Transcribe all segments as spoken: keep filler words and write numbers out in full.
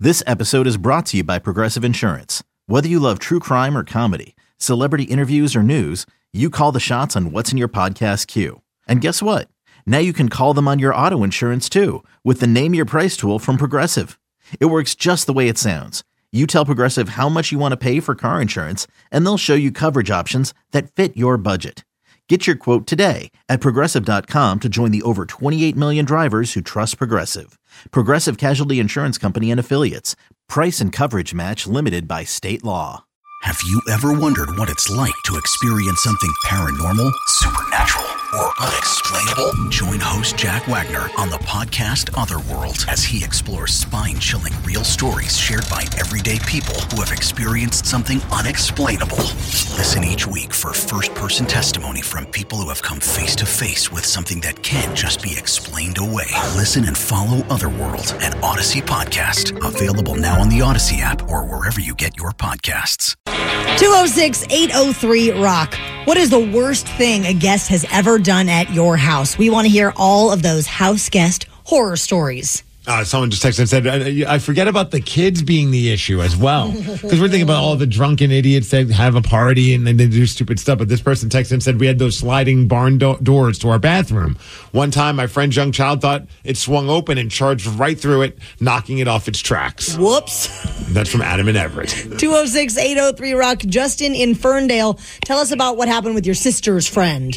This episode is brought to you by Progressive Insurance. Whether you love true crime or comedy, celebrity interviews or news, you call the shots on what's in your podcast queue. And guess what? Now you can call them on your auto insurance too with the Name Your Price tool from Progressive. It works just the way it sounds. You tell Progressive how much you want to pay for car insurance, and they'll show you coverage options that fit your budget. Get your quote today at Progressive dot com to join the over twenty-eight million drivers who trust Progressive. Progressive Casualty Insurance Company and Affiliates. Price and coverage match limited by state law. Have you ever wondered what it's like to experience something paranormal, supernatural, or unexplainable? Join host Jack Wagner on the podcast Otherworld as he explores spine-chilling real stories shared by everyday people who have experienced something unexplainable. Listen each week for first-person testimony from people who have come face-to-face with something that can't just be explained away. Listen and follow Otherworld, an Odyssey podcast. Available now on the Odyssey app or wherever you get your podcasts. two oh six, eight oh three, rock. What is the worst thing a guest has ever done at your house? We want to hear all of those house guest horror stories. Uh, someone just texted and said, I, I forget about the kids being the issue as well. Because we're thinking about all the drunken idiots that have a party and then they do stupid stuff. But this person texted and said, we had those sliding barn do- doors to our bathroom. One time, my friend's young child thought it swung open and charged right through it, knocking it off its tracks. Whoops. That's from Adam and Everett. two oh six, eight oh three, rock. Justin in Ferndale, tell us about what happened with your sister's friend.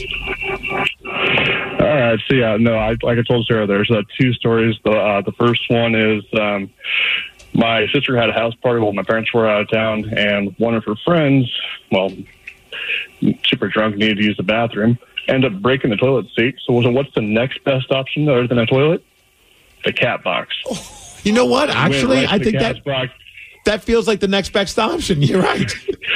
All right, so yeah, no, I, like I told Sarah, there's uh, two stories. The uh, the first one is um, my sister had a house party while my parents were out of town, and one of her friends, well, super drunk, needed to use the bathroom, ended up breaking the toilet seat. So what's the next best option other than a toilet? The cat box. You know what? Actually, right I think that box. that feels like the next best option. You're right.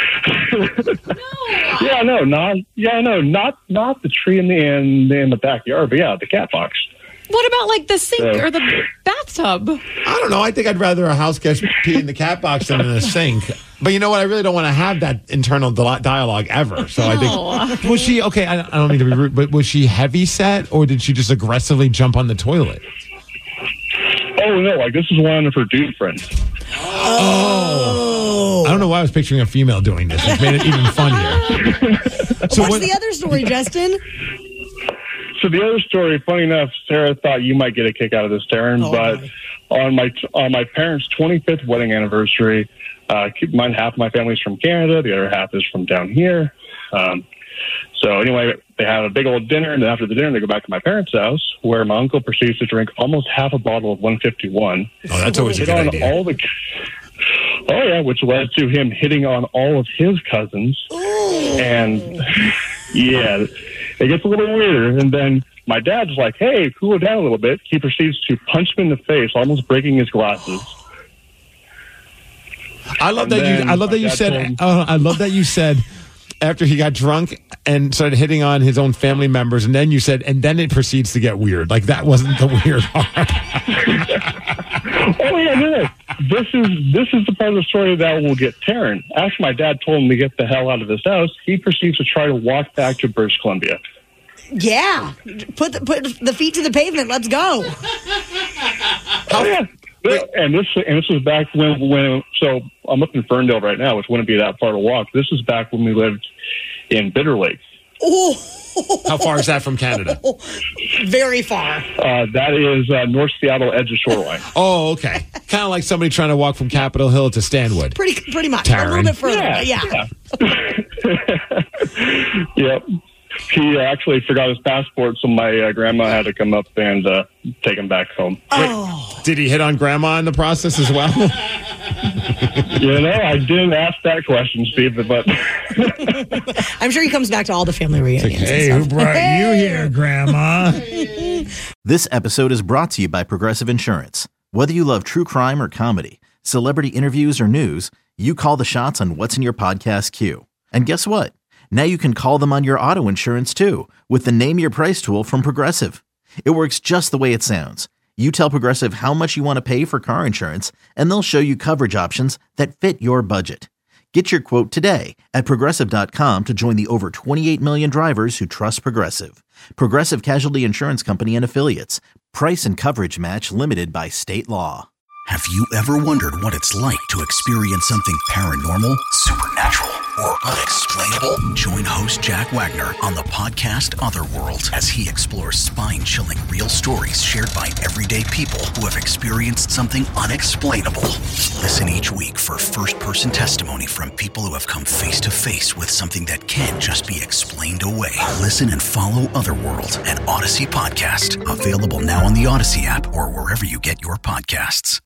Yeah, no, not yeah, no, not not the tree in the in, in the backyard, but yeah, the cat box. What about like the sink So- or the bathtub? I don't know. I think I'd rather a house guest pee in the cat box than in a sink. But you know what? I really don't want to have that internal di- dialogue ever. So I think, was she, okay, I, I don't need to be rude, but was she heavy set or did she just aggressively jump on the toilet? Oh no, like this is one of her dude friends. Oh. I don't know why I was picturing a female doing this. It made it even funnier. So What's what- the other story, Justin? So the other story, funny enough, Sarah thought you might get a kick out of this, Taryn, Oh, but my. on my on my parents' twenty-fifth wedding anniversary, uh, keep in mind half of my family's from Canada, the other half is from down here. Um, so anyway, they have a big old dinner, and then after the dinner, they go back to my parents' house, where my uncle proceeds to drink almost half a bottle of one fifty-one. Oh, that's always a Hit good on idea. all the, oh yeah, which led to him hitting on all of his cousins, and yeah, it gets a little weirder. And then my dad's like, "Hey, cool it down a little bit." He proceeds to punch him in the face, almost breaking his glasses. I love And that you. then I love that my you dad said. told him- Oh, I love that you said. After he got drunk and started hitting on his own family members, and then you said, and then it proceeds to get weird. Like that wasn't the weird part. Oh yeah, no, no. This is this is the part of the story that will get Taryn. After my dad told him to get the hell out of his house, he proceeds to try to walk back to British Columbia. Yeah. Put the, put the feet to the pavement. Let's go. Oh yeah. And this and this was back when when so I'm up in Ferndale right now, which wouldn't be that far to walk. This is back when we lived in Bitter Lake. Oh, How far is that from Canada? very far. Uh, that is uh, North Seattle edge of shoreline. Oh, okay. Kind of like somebody trying to walk from Capitol Hill to Stanwood. Pretty pretty much. Taryn. A little bit further. Yeah, but yeah. Yep. He actually forgot his passport, so my uh, grandma had to come up and uh, take him back home. Oh. Did he hit on grandma in the process as well? You know, I didn't ask that question, Steve, but I'm sure he comes back to all the family reunions. and Hey, who stuff. brought you here, grandma? This episode is brought to you by Progressive Insurance. Whether you love true crime or comedy, celebrity interviews or news, you call the shots on what's in your podcast queue. And guess what? Now you can call them on your auto insurance too with the Name Your Price tool from Progressive. It works just the way it sounds. You tell Progressive how much you want to pay for car insurance, and they'll show you coverage options that fit your budget. Get your quote today at Progressive dot com to join the over twenty-eight million drivers who trust Progressive. Progressive Casualty Insurance Company and Affiliates. Price and coverage match limited by state law. Have you ever wondered what it's like to experience something paranormal, supernatural, or unexplainable? Join host Jack Wagner on the podcast Otherworld as he explores spine-chilling real stories shared by everyday people who have experienced something unexplainable. Listen each week for first-person testimony from people who have come face-to-face with something that can't just be explained away. Listen and follow Otherworld, an Odyssey podcast. Available now on the Odyssey app or wherever you get your podcasts.